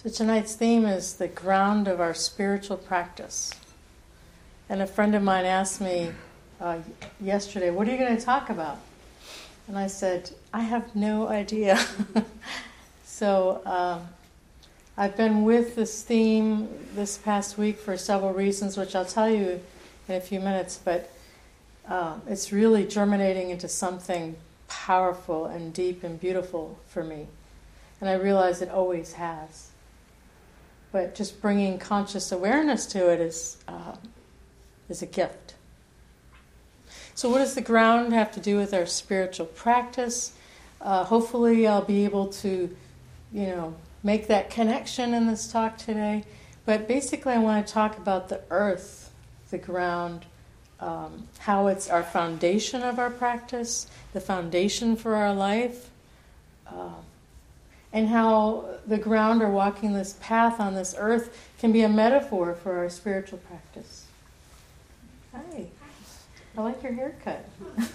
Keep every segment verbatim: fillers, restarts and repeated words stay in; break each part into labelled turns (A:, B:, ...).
A: So tonight's theme is the ground of our spiritual practice. And a friend of mine asked me uh, yesterday, what are you going to talk about? And I said, I have no idea. so um, I've been with this theme this past week for several reasons, which I'll tell you in a few minutes, but um, it's really germinating into something powerful and deep and beautiful for me. And I realize it always has. But just bringing conscious awareness to it is uh, is a gift. So what does the ground have to do with our spiritual practice? Uh, hopefully I'll be able to, you know, make that connection in this talk today. But basically I want to talk about the earth, the ground, um, how it's our foundation of our practice, the foundation for our life, uh, and how the ground or walking this path on this earth can be a metaphor for our spiritual practice. Hi. I like your haircut.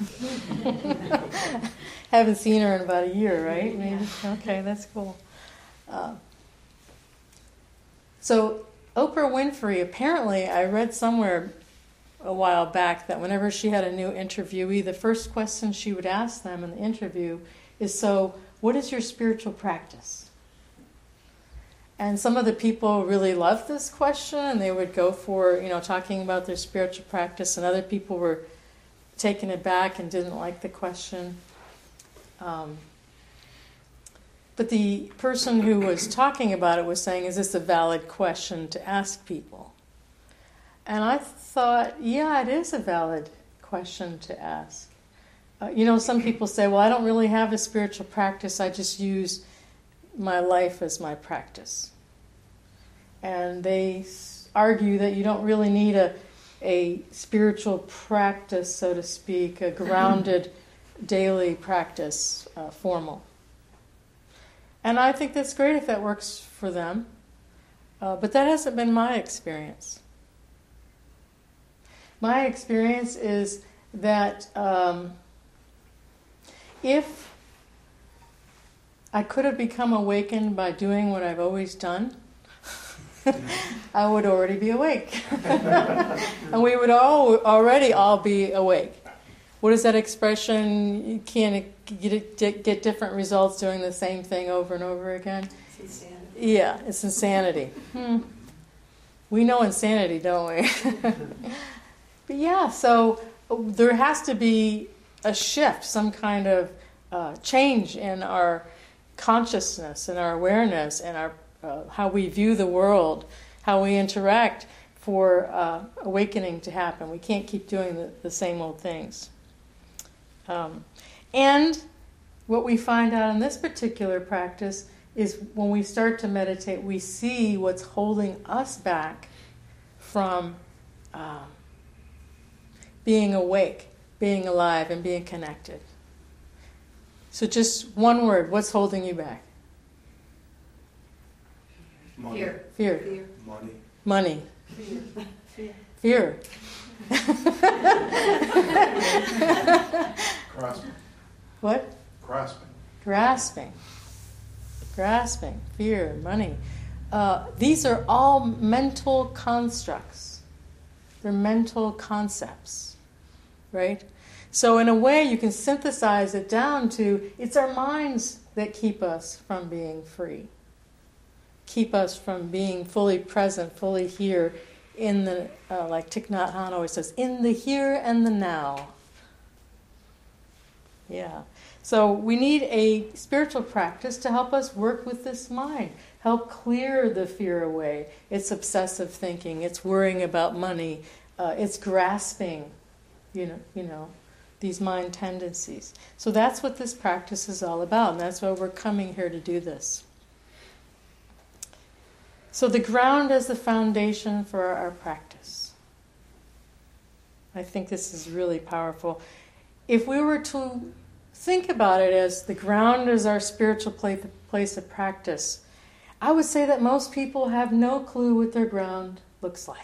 A: Haven't seen her in about a year, right? Maybe. Okay, that's cool. Uh, so Oprah Winfrey, apparently, I read somewhere a while back that whenever she had a new interviewee, the first question she would ask them in the interview is, so, what is your spiritual practice? And some of the people really loved this question, and they would go for, you know, talking about their spiritual practice, and other people were taken aback and didn't like the question. Um, but the person who was talking about it was saying, is this a valid question to ask people? And I thought, yeah, it is a valid question to ask. Uh, you know, some people say, well, I don't really have a spiritual practice, I just use my life as my practice. And they argue that you don't really need a, a spiritual practice, so to speak, a grounded daily practice, uh, formal. And I think that's great if that works for them, uh, but that hasn't been my experience. My experience is that um, if I could have become awakened by doing what I've always done, I would already be awake. And we would all already all be awake. What is that expression? You can't get, get different results doing the same thing over and over again?
B: It's insanity.
A: Yeah, it's insanity. Hmm. We know insanity, don't we? But yeah, so there has to be a shift, some kind of uh, change in our consciousness and our awareness and our uh, how we view the world, how we interact for uh, awakening to happen. We can't keep doing the, the same old things. Um, and what we find out in this particular practice is when we start to meditate, we see what's holding us back from um, being awake, being alive, and being connected. So just one word, what's holding you back?
C: Money.
B: Fear.
A: Fear.
B: Fear.
C: Money.
A: Money.
B: Fear.
A: Fear.
C: Grasping.
A: What?
C: Grasping.
A: Grasping. Grasping. Fear. Money. Uh, these are all mental constructs. They're mental concepts, right? So in a way, you can synthesize it down to, it's our minds that keep us from being free. Keep us from being fully present, fully here in the, uh, like Thich Nhat Hanh always says, in the here and the now. Yeah. So we need a spiritual practice to help us work with this mind, help clear the fear away. It's obsessive thinking, it's worrying about money, uh, it's grasping, you know, you know, these mind tendencies. So that's what this practice is all about, and that's why we're coming here to do this. So the ground is the foundation for our practice. I think this is really powerful. If we were to think about it as the ground is our spiritual place of practice, I would say that most people have no clue what their ground looks like.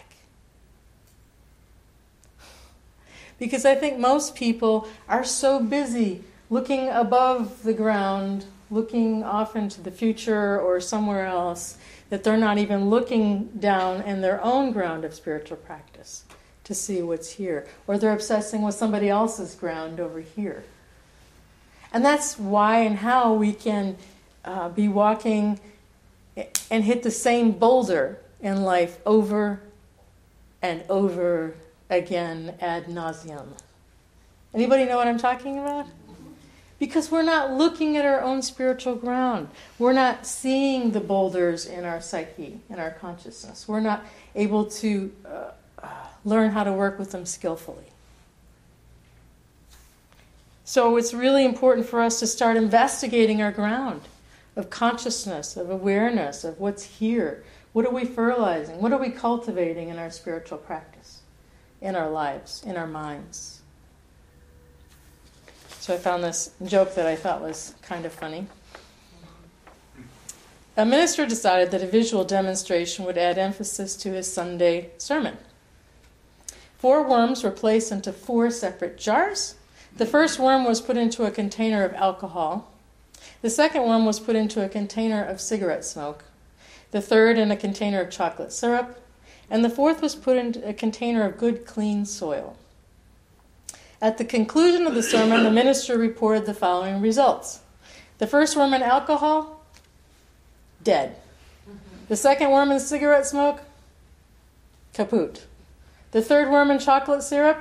A: Because I think most people are so busy looking above the ground, looking off into the future or somewhere else, that they're not even looking down in their own ground of spiritual practice to see what's here. Or they're obsessing with somebody else's ground over here. And that's why and how we can uh, be walking and hit the same boulder in life over and over again ad nauseum. Anybody know what I'm talking about? Because we're not looking at our own spiritual ground. We're not seeing the boulders in our psyche, in our consciousness. We're not able to uh, learn how to work with them skillfully. So it's really important for us to start investigating our ground of consciousness, of awareness, of what's here. What are we fertilizing? What are we cultivating in our spiritual practice, in our lives, in our minds? So I found this joke that I thought was kind of funny. A minister decided that a visual demonstration would add emphasis to his Sunday sermon. Four worms were placed into four separate jars. The first worm was put into a container of alcohol. The second worm was put into a container of cigarette smoke. The third in a container of chocolate syrup. And the fourth was put into a container of good, clean soil. At the conclusion of the sermon, the minister reported the following results. The first worm in alcohol, dead. The second worm in cigarette smoke, kaput. The third worm in chocolate syrup,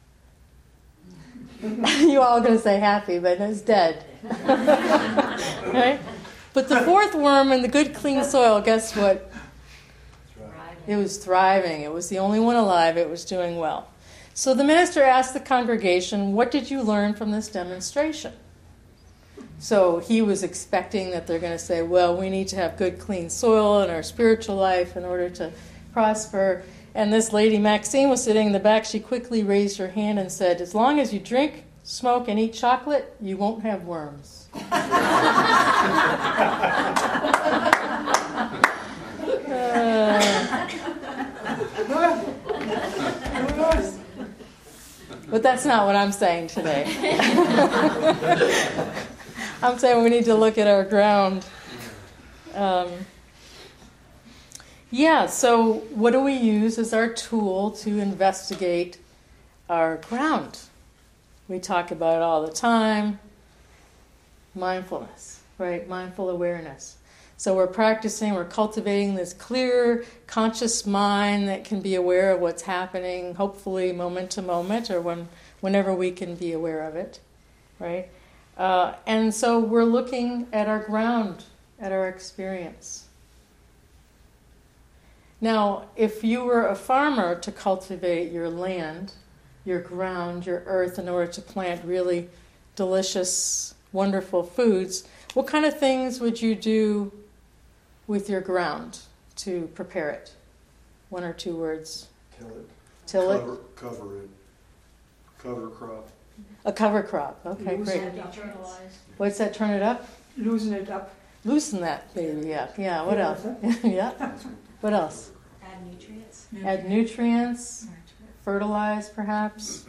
A: you all are going to say happy, but it's dead. Right? But the fourth worm in the good, clean soil, guess what? It was thriving. It was the only one alive. It was doing well. So the minister asked the congregation, what did you learn from this demonstration? So he was expecting that they're going to say, well, we need to have good, clean soil in our spiritual life in order to prosper. And this lady, Maxine, was sitting in the back. She quickly raised her hand and said, as long as you drink, smoke, and eat chocolate, you won't have worms. uh, But that's not what I'm saying today. I'm saying we need to look at our ground. Um, yeah, so what do we use as our tool to investigate our ground? We talk about it all the time. Mindfulness, right? Mindful awareness. So we're practicing, we're cultivating this clear, conscious mind that can be aware of what's happening, hopefully moment to moment, or when, whenever we can be aware of it, right? Uh, and so we're looking at our ground, at our experience. Now, if you were a farmer to cultivate your land, your ground, your earth, in order to plant really delicious, wonderful foods, what kind of things would you do with your ground to prepare it? One or two words.
B: Till it.
A: Till
B: cover,
A: it?
B: Cover it. Cover crop.
A: A cover crop. Okay, great. What's that? Turn it up?
C: Loosen it up.
A: Loosen that baby up. Yeah, what else? Yeah. What else?
D: Add nutrients.
A: Add nutrients. Fertilize, perhaps.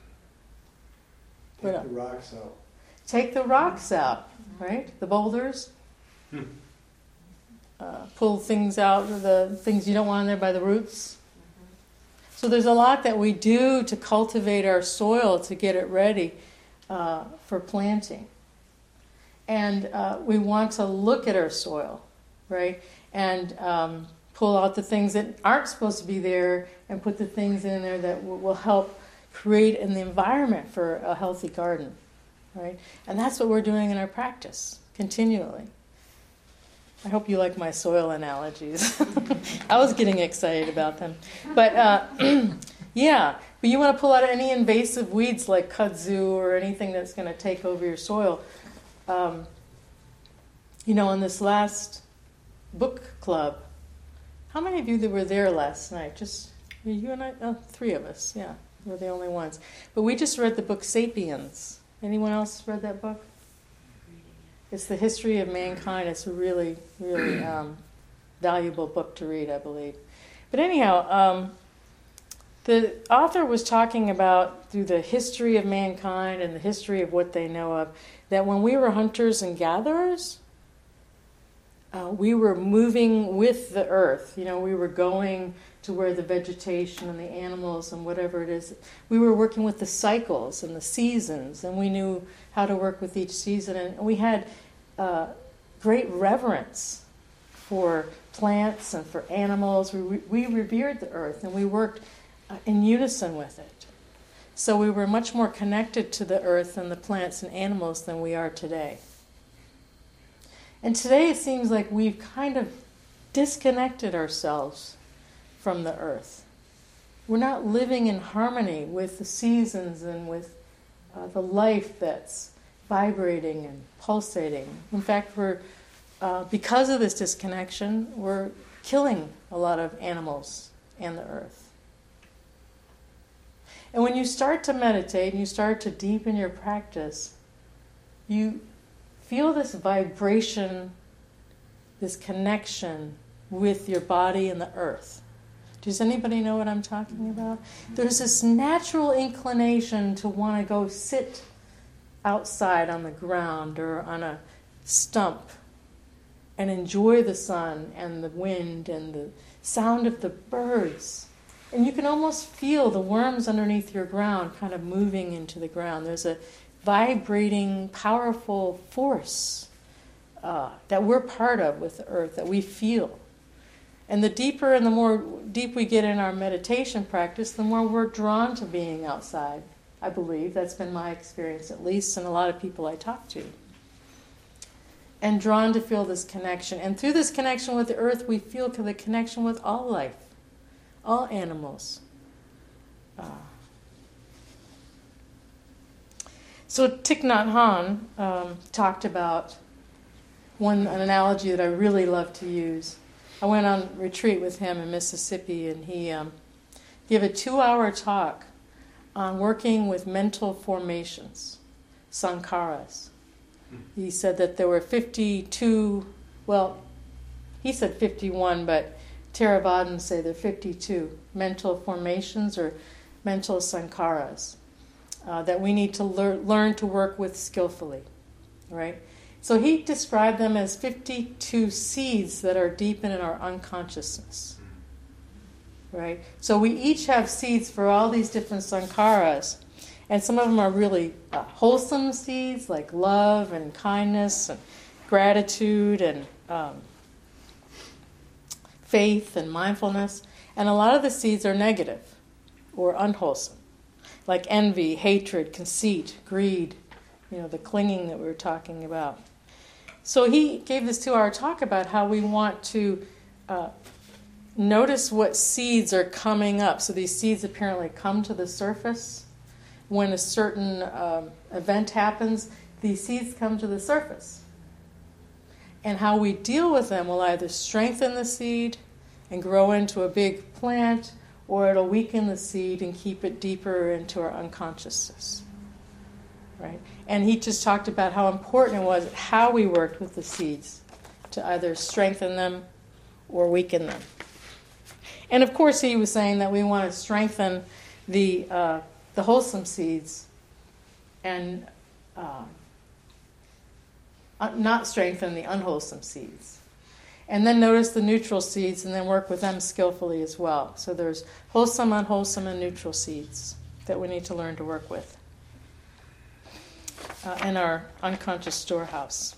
A: What
B: Take
A: else?
B: the rocks out.
A: Take the rocks out, right? The boulders.
B: Hmm.
A: Uh, pull things out, the things you don't want in there by the roots. So there's a lot that we do to cultivate our soil to get it ready uh, for planting. And uh, we want to look at our soil, right? And um, pull out the things that aren't supposed to be there and put the things in there that w- will help create an environment for a healthy garden, right? And that's what we're doing in our practice, continually. I hope you like my soil analogies. I was getting excited about them. But uh, yeah, but you want to pull out any invasive weeds like kudzu or anything that's going to take over your soil. Um, you know, in this last book club, how many of you that were there last night? Just you and I? Oh, three of us, yeah. We're the only ones. But we just read the book Sapiens. Anyone else read that book? It's the history of mankind. It's a really, really um, valuable book to read, I believe. But anyhow, um, the author was talking about, through the history of mankind and the history of what they know of, that when we were hunters and gatherers, uh, we were moving with the earth. You know, we were going to where the vegetation and the animals and whatever it is. We were working with the cycles and the seasons, and we knew how to work with each season. And we had uh, great reverence for plants and for animals. We, we revered the earth, and we worked uh, in unison with it. So we were much more connected to the earth and the plants and animals than we are today. And today it seems like we've kind of disconnected ourselves from the earth. We're not living in harmony with the seasons and with uh, the life that's vibrating and pulsating. In fact, we're uh, because of this disconnection, we're killing a lot of animals and the earth. And when you start to meditate and you start to deepen your practice, you feel this vibration, this connection with your body and the earth. Does anybody know what I'm talking about? There's this natural inclination to want to go sit outside on the ground or on a stump and enjoy the sun and the wind and the sound of the birds. And you can almost feel the worms underneath your ground kind of moving into the ground. There's a vibrating, powerful force uh, that we're part of with the earth, that we feel. And the deeper and the more deep we get in our meditation practice, the more we're drawn to being outside, I believe. That's been my experience, at least, and a lot of people I talk to. And drawn to feel this connection. And through this connection with the earth, we feel the connection with all life, all animals. Uh, so Thich Nhat Hanh um, talked about one an analogy that I really love to use. I went on retreat with him in Mississippi, and he um, gave a two-hour talk on working with mental formations, sankharas. He said that there were fifty-two, well, he said fifty-one, but Theravadins say there are fifty-two mental formations or mental sankharas uh, that we need to lear- learn to work with skillfully, right? So he described them as fifty-two seeds that are deep in our unconsciousness, right? So we each have seeds for all these different sankharas, and some of them are really uh, wholesome seeds like love and kindness and gratitude and um, faith and mindfulness. And a lot of the seeds are negative or unwholesome, like envy, hatred, conceit, greed, you know, the clinging that we were talking about. So he gave this two-hour talk about how we want to uh, notice what seeds are coming up. So these seeds apparently come to the surface. When a certain um, event happens, these seeds come to the surface. And how we deal with them will either strengthen the seed and grow into a big plant, or it'll weaken the seed and keep it deeper into our unconsciousness. Right? And he just talked about how important it was how we worked with the seeds to either strengthen them or weaken them. And of course he was saying that we want to strengthen the uh, the wholesome seeds and um, uh, not strengthen the unwholesome seeds. And then notice the neutral seeds and then work with them skillfully as well. So there's wholesome, unwholesome, and neutral seeds that we need to learn to work with. Uh, in our unconscious storehouse.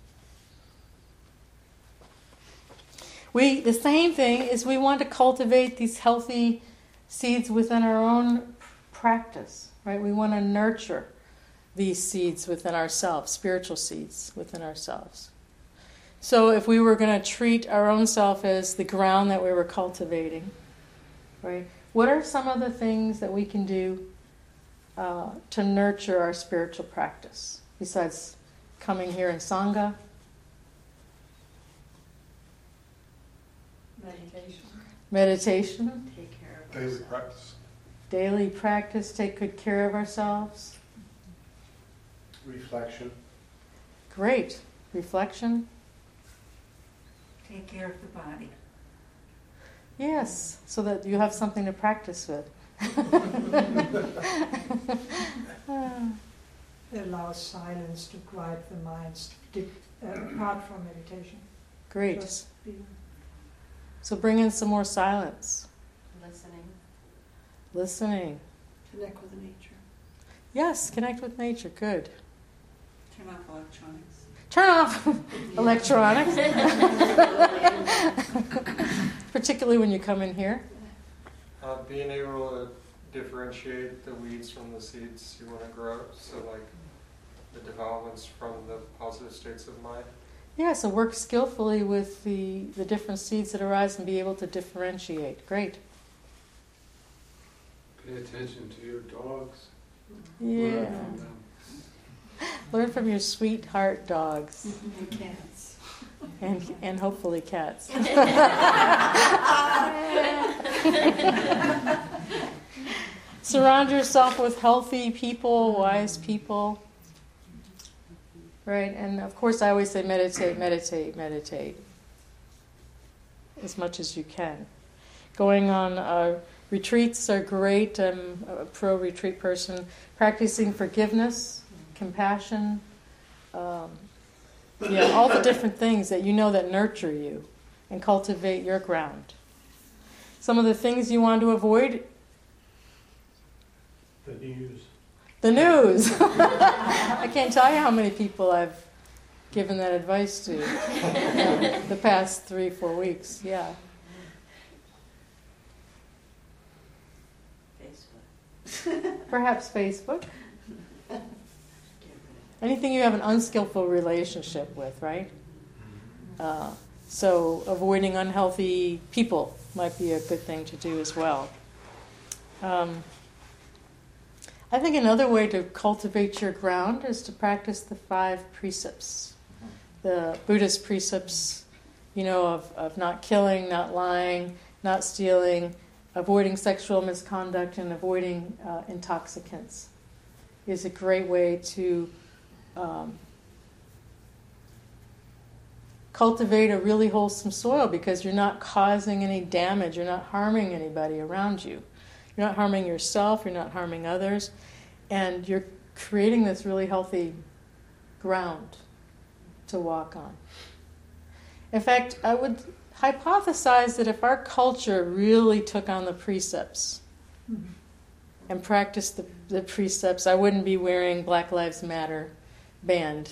A: We the same thing is we want to cultivate these healthy seeds within our own practice, right? We want to nurture these seeds within ourselves, spiritual seeds within ourselves. So if we were going to treat our own self as the ground that we were cultivating, right? What are some of the things that we can do Uh, to nurture our spiritual practice, besides coming here in Sangha?
C: Meditation.
A: Meditation.
C: Take care of
B: Daily
C: ourselves.
B: practice.
A: Daily practice, take good care of ourselves.
B: Reflection.
A: Great. Reflection.
C: Take care of the body.
A: Yes, so that you have something to practice with.
D: It allows silence to quiet the minds, to, uh, apart from meditation.
A: Great.
D: Just be
A: So bring in some more silence.
E: Listening.
A: Listening.
D: connect with nature.
A: Yes, connect with nature. Good.
C: Turn off electronics.
A: Turn off electronics. Particularly when you come in here.
B: Uh, being able to differentiate the weeds from the seeds you want to grow, so like the developments from the positive states of mind.
A: Yeah, so work skillfully with the, the different seeds that arise and be able to differentiate. Great.
F: Pay attention to your dogs.
A: Yeah.
F: Learn from them.
A: Learn from your sweetheart dogs.
C: And cats.
A: And, and hopefully cats. Surround yourself with healthy people, wise people. Right? And of course I always say meditate, meditate, meditate. As much as you can. Going on uh, retreats are great. I'm a pro-retreat person. Practicing forgiveness, compassion, um, yeah, all the different things that you know that nurture you and cultivate your ground. Some of the things you want to avoid.
B: The news.
A: The news. I can't tell you how many people I've given that advice to uh, the past three, four weeks. Yeah.
C: Facebook.
A: Perhaps Facebook. Anything you have an unskillful relationship with, right? Uh, so avoiding unhealthy people might be a good thing to do as well. Um, I think another way to cultivate your ground is to practice the five precepts. The Buddhist precepts, you know, of, of not killing, not lying, not stealing, avoiding sexual misconduct, and avoiding uh, intoxicants is a great way to um, cultivate a really wholesome soil, because you're not causing any damage, you're not harming anybody around you. You're not harming yourself, you're not harming others, and you're creating this really healthy ground to walk on. In fact, I would hypothesize that if our culture really took on the precepts mm-hmm. and practiced the, the precepts, I wouldn't be wearing Black Lives Matter band.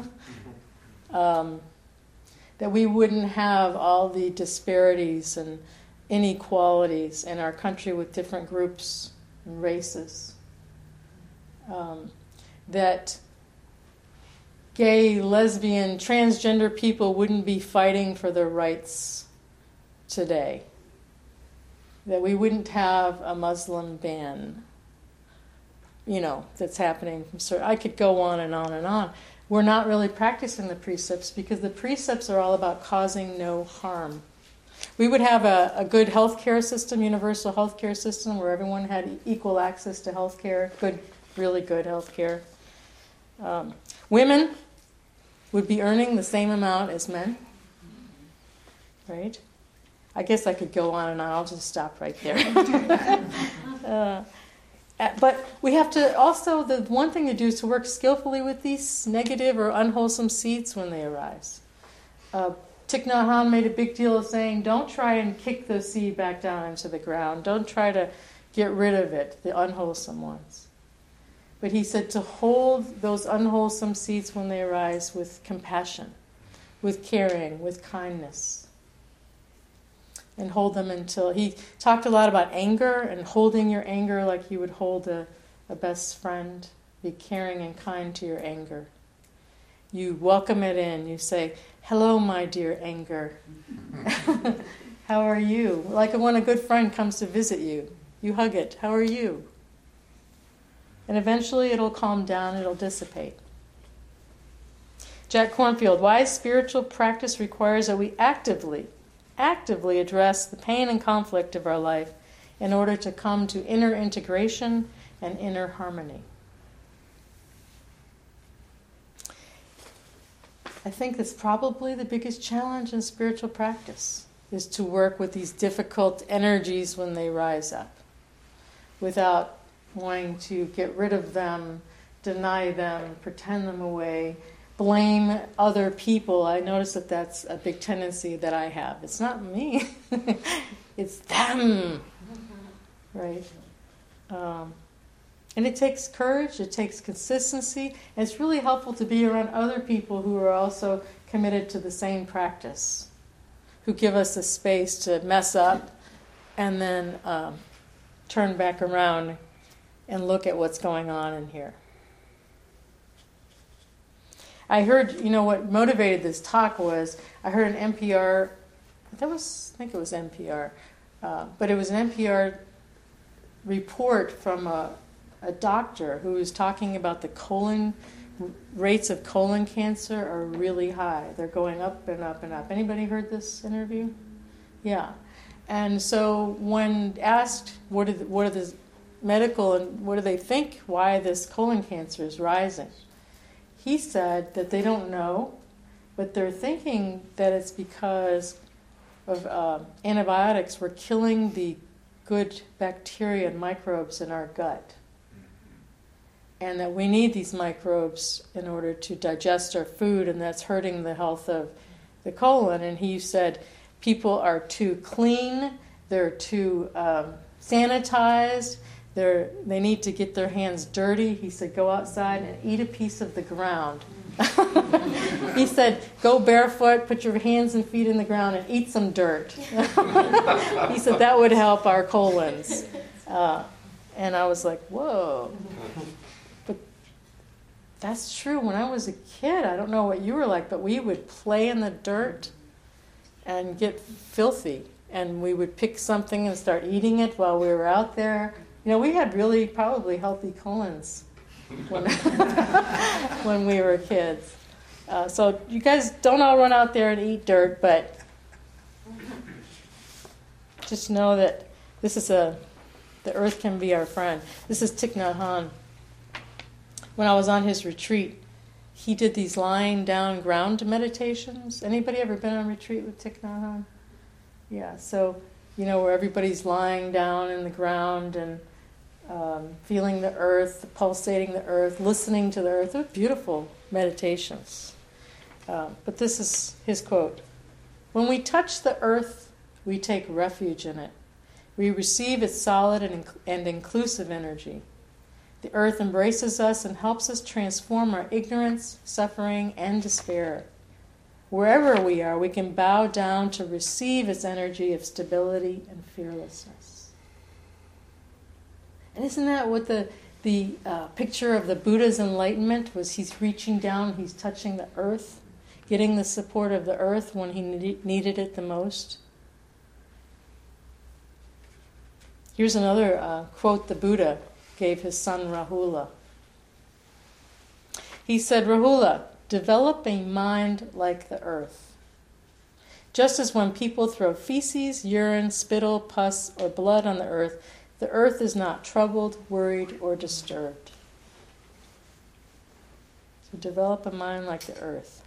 A: um, that we wouldn't have all the disparities and inequalities in our country with different groups and races. Um, that gay, lesbian, transgender people wouldn't be fighting for their rights today. That we wouldn't have a Muslim ban, you know, that's happening. So I could go on and on and on. We're not really practicing the precepts because the precepts are all about causing no harm. We would have a, a good healthcare system, universal healthcare system, where everyone had equal access to healthcare, good, really good healthcare. Um, women would be earning the same amount as men, right? I guess I could go on and on. I'll just stop right there. uh, but we have to also, the one thing to do is to work skillfully with these negative or unwholesome seeds when they arise. Uh, Thich Nhat Hanh made a big deal of saying, don't try and kick the seed back down into the ground. Don't try to get rid of it, the unwholesome ones. But he said to hold those unwholesome seeds when they arise with compassion, with caring, with kindness. And hold them until... He talked a lot about anger and holding your anger like you would hold a, a best friend. Be caring and kind to your anger. You welcome it in. You say, hello, my dear anger. How are you? Like when a good friend comes to visit you. You hug it. How are you? And eventually it'll calm down, it'll dissipate. Jack Kornfield, wise spiritual practice requires that we actively, actively address the pain and conflict of our life in order to come to inner integration and inner harmony. I think that's probably the biggest challenge in spiritual practice, is to work with these difficult energies when they rise up, without wanting to get rid of them, deny them, pretend them away, blame other people. I notice that that's a big tendency that I have. It's not me. It's them. Right? Um, and it takes courage, it takes consistency, and it's really helpful to be around other people who are also committed to the same practice, who give us the space to mess up and then um, turn back around and look at what's going on in here. I heard, you know, what motivated this talk was, I heard an N P R, that was, I think it was N P R, uh, but it was an N P R report from a, a doctor who was talking about the colon, rates of colon cancer are really high. They're going up and up and up. Anybody heard this interview? Yeah. And so when asked what are the, what are the medical and what do they think why this colon cancer is rising, he said that they don't know, but they're thinking that it's because of uh, antibiotics. We're killing the good bacteria and microbes in our gut, and that we need these microbes in order to digest our food, and that's hurting the health of the colon. And he said people are too clean, they're too um, sanitized, they're, they need to get their hands dirty. He said go outside and eat a piece of the ground. He said go barefoot, put your hands and feet in the ground and eat some dirt. He said that would help our colons. Uh, and I was like, whoa. But that's true. When I was a kid, I don't know what you were like, but we would play in the dirt and get filthy. And we would pick something and start eating it while we were out there. You know, we had really probably healthy colons when, when we were kids. Uh, so you guys don't all run out there and eat dirt, but just know that this is a, the earth can be our friend. This is Thich Nhat Hanh. When I was on his retreat, he did these lying down ground meditations. Anybody ever been on retreat with Thich Nhat Hanh? Yeah, so, you know, where everybody's lying down in the ground and um, feeling the earth, pulsating the earth, listening to the earth. They're beautiful meditations. Uh, but this is his quote. When we touch the earth, we take refuge in it. We receive its solid and, inc- and inclusive energy. The earth embraces us and helps us transform our ignorance, suffering, and despair. Wherever we are, we can bow down to receive its energy of stability and fearlessness. And isn't that what the the uh, picture of the Buddha's enlightenment was? He's reaching down, he's touching the earth, getting the support of the earth when he ne- needed it the most. Here's another uh, quote the Buddha gave his son Rahula. He said, Rahula, develop a mind like the earth. Just as when people throw feces, urine, spittle, pus, or blood on the earth, the earth is not troubled, worried, or disturbed. So develop a mind like the earth.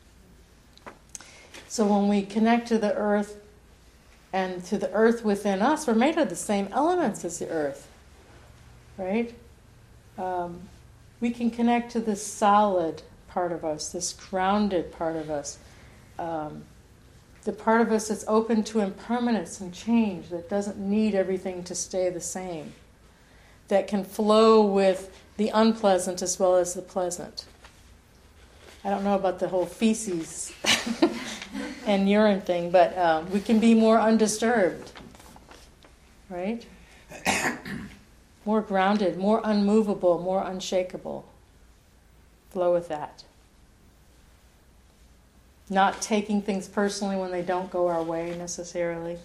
A: So when we connect to the earth and to the earth within us, we're made of the same elements as the earth, right? Um, we can connect to this solid part of us, this grounded part of us, um, the part of us that's open to impermanence and change, that doesn't need everything to stay the same, that can flow with the unpleasant as well as the pleasant. I don't know about the whole feces and urine thing, but um, we can be more undisturbed, right? More grounded, more unmovable, more unshakable. Flow with that. Not taking things personally when they don't go our way necessarily.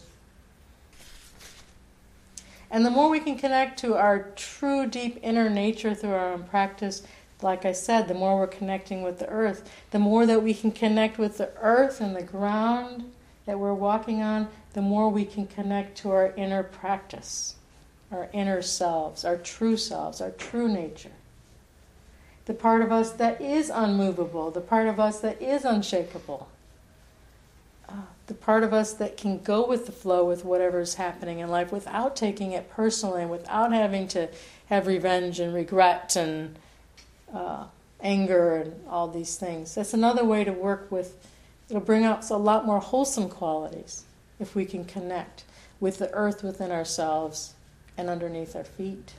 A: And the more we can connect to our true deep inner nature through our own practice, like I said, the more we're connecting with the earth, the more that we can connect with the earth and the ground that we're walking on, the more we can connect to our inner practice, our inner selves, our true selves, our true nature. The part of us that is unmovable, the part of us that is unshakable, uh, the part of us that can go with the flow with whatever's happening in life without taking it personally and without having to have revenge and regret and uh, anger and all these things. That's another way to work with, it'll bring out a lot more wholesome qualities if we can connect with the earth within ourselves and underneath our feet.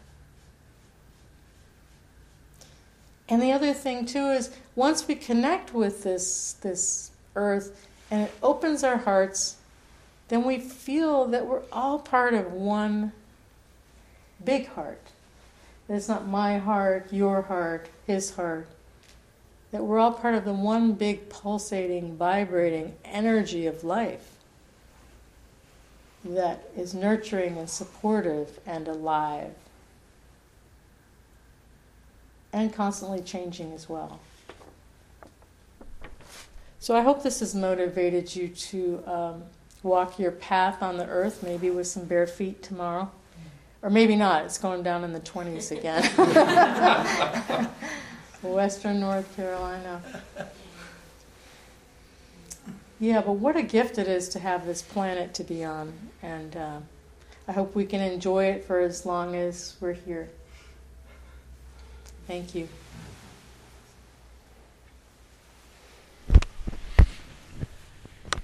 A: And the other thing too is once we connect with this this earth and it opens our hearts, then we feel that we're all part of one big heart. That it's not my heart, your heart, his heart. That we're all part of the one big pulsating, vibrating energy of life that is nurturing and supportive and alive. And constantly changing as well. So I hope this has motivated you to um, walk your path on the earth, maybe with some bare feet tomorrow. Or maybe not, it's going down in the twenties again. Western North Carolina. Yeah, but what a gift it is to have this planet to be on. And uh, I hope we can enjoy it for as long as we're here. Thank you.